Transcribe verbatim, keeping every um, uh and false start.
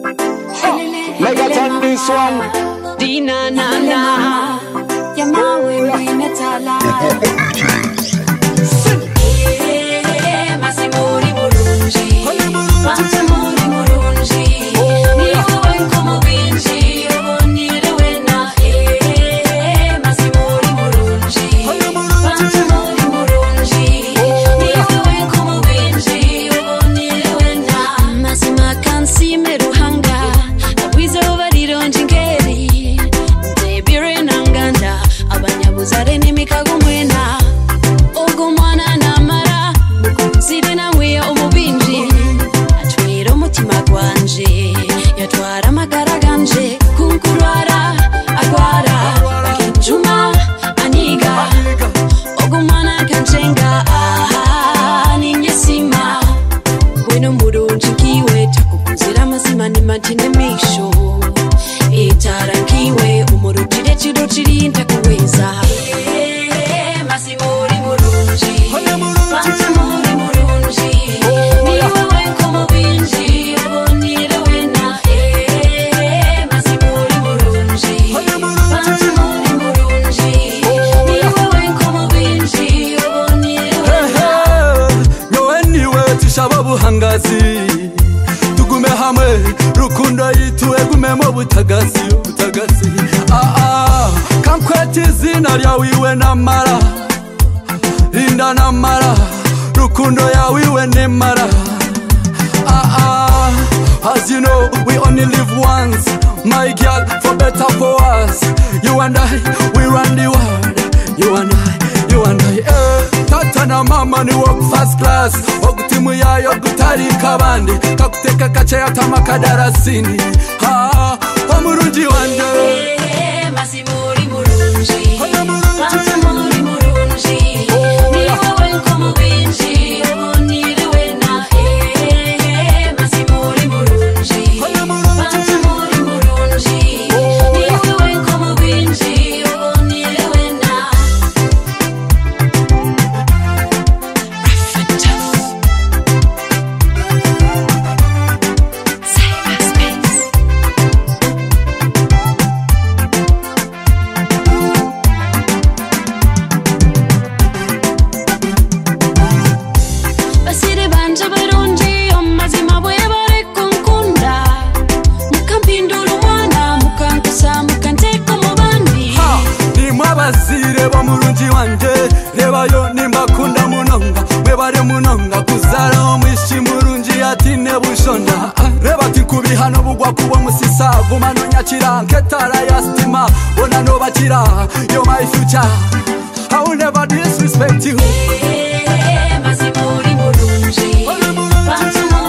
Mega turn this one. Dina na na. Yamawe mwinetala. Masimuri murunji. Masimuri murunji. Niwe nkomo binji. Obonire wena. Masimuri murunji. Masimuri murunji. Niwe nkomo binji. Obonire wena. Masima kansi meruhanga. Abwizo barironji ngeri. Debire nanganda. Abanyabuzare n'imikago mwena. Ogo mwana namara. Zide na mwe omubinji. Atwira umutima gwanje. Yatwara amagara ganje. Kunkurwara agwara. Juma aniga. Ogo mwana kanchenga. Aha ninyesima. Weno murunji kiwe. Takukuzira mazima ni matine misho. Itarangiwe umurutire chiro chiri ntakuweza. Masimuri murunji. Masimuri murunji. Niwe nkomo binji. Obonire wena. Masimuri murunji. Masimuri murunji. Niwe nkomo binji. Obonire wena. Nyowe niwe tishaba buhangazi. Tugume hamwe rukundo yituwe gumemo butagazi butagazi. Ah ah kankweti zina ryawe iwe namara. Linda namara rukundo yawe iwe nemara. Ah ah as you know we only live once. My girl, for better for us. You and I, we run the world. You and I, you and I, eh. Tata na mama ni walk first class. Ogutimu yayo gutari kabandi. Kakuteka kache atama kadarasini. Ha, omurunji wanje. Masimuri murunji. Masimuri murunji. Niwe nkomo binji. Obonire wena. Masimuri murunji. Masimuri murunji. Niwe nkomo binji. Obonire wena. Basire banje barunji omazima bwe bare kunkunda. Mukampindura umwana mukankusa mukanteka mu bandi. Ha, nimwe abazire b'omurunji wanje. Rebayo nimbakunda munonga. Mwebare munonga kuzara omwishi murunji atine bushonda. Reba tikubi hano bugwa kubo musisa. Guma no nyakira nketara ya stima. Bona no bakira, you're my future. I will never disrespect you. Masimuri murunji. Masimuri